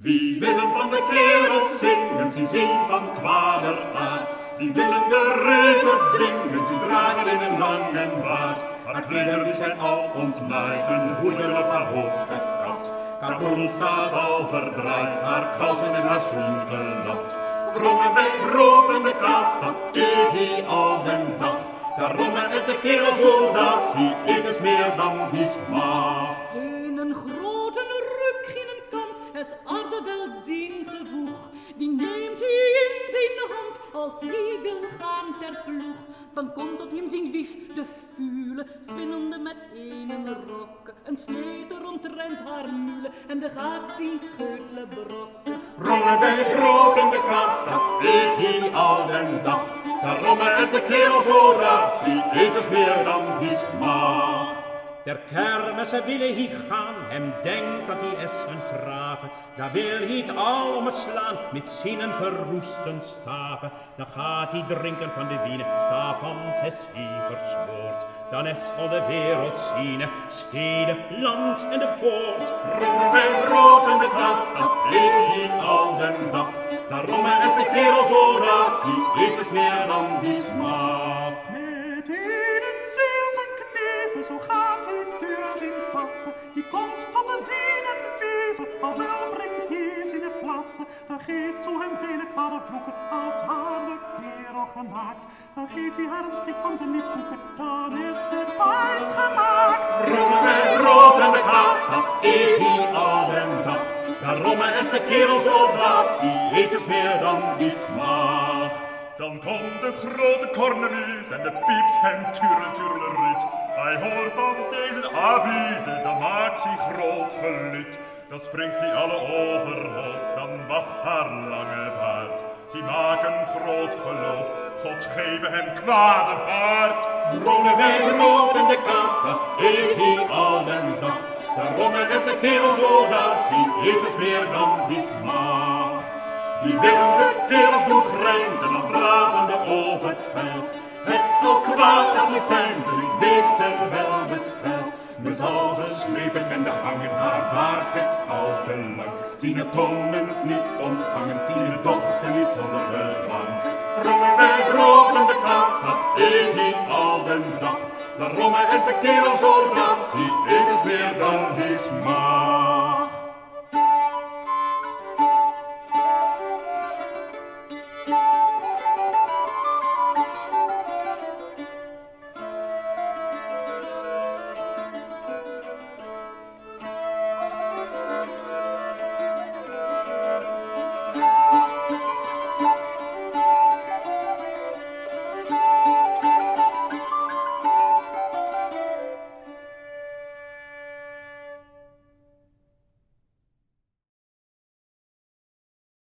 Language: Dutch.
Wie willen van de kerels zingen, sie zien van kwadervaart. Sie willen de reuters dringen, sie dragen in een lange baard. Haar klederen zijn al ontnaaid, een hoeden op haar hoofd gekapt. Kapoen staat al verdraaid, haar kousen en haar schoen gelapt. Wrongen wij brood in de kaas, dat eet hij al den dag. Daarom is de kerel zo dat hij eet is meer dan die smaak. In een grote ruk, in een kant, is arde wel zijn gevoeg. Die neemt hij in zijn hand, als hij wil gaan ter ploeg. Dan komt tot hem zijn wief, de vule, spinnende met een rokke. Een sneter omtrent haar mule, en de gaat zien scheutle brokken. Wrongen wij brood in de kaas, dat eet hij al den dag. Daarom is de kerel zo dat hij eet is meer dan die smaak. Der kermissen willen hij gaan, hem denkt dat hij is een graven. Daar wil hij het allemaal slaan, met zinnen verwoesten staven. Dan gaat hij drinken van de wien, Stafans is hij versmoord. Dan is al de wereld zien, steden, land en de poort. Wrongen wij brood in de kaas, dat eet hij al den dag. Daarom is de kerel zo dat hij eet is meer dan die smaak. Met een zeeuw zijn knevel, zo gaat hij deur zien passen. Die komt tot de zinnenvevel, al wel brengt hij zijn flassen. Dan geeft zo hem vele kwade vloeken, als haar de kerel gemaakt. Dan geeft hij haar een stuk van de liefkoeken, dan is de pijs gemaakt. Wrongen wij brood in de kaas, dat eet hij al den dag. Daarom is de kerel zo dat hij eet is meer dan die smaak. Dan komt de grote Cornelius en de piept hem tureltureleriet. Hij hoort van deze avise, dan maakt hij groot gelid. Dan springt ze alle overhoop, dan wacht haar lange baard. Ze maken groot geloop, God geven hem kwade vaart. Wrongen wij brood in de kaas, dat eet hij al den dag. Daarom is de kerel zo dat hij eet is meer dan die smaak. Die willen de kerels doen grijnzen, dan dravende over het veld. Het is zo kwaad als ze pijnzen, ik weet ze wel besteld. Nu zal ze slepen en de hangen, haar vaart is al te lang. Zien de konings niet ontvangen, zien de dochter niet zonder belang. Wrongen wij brood in de kaas, dat eet hij al den dag. Daarom is de kerel zo dat hij eet is meer dan die smaak.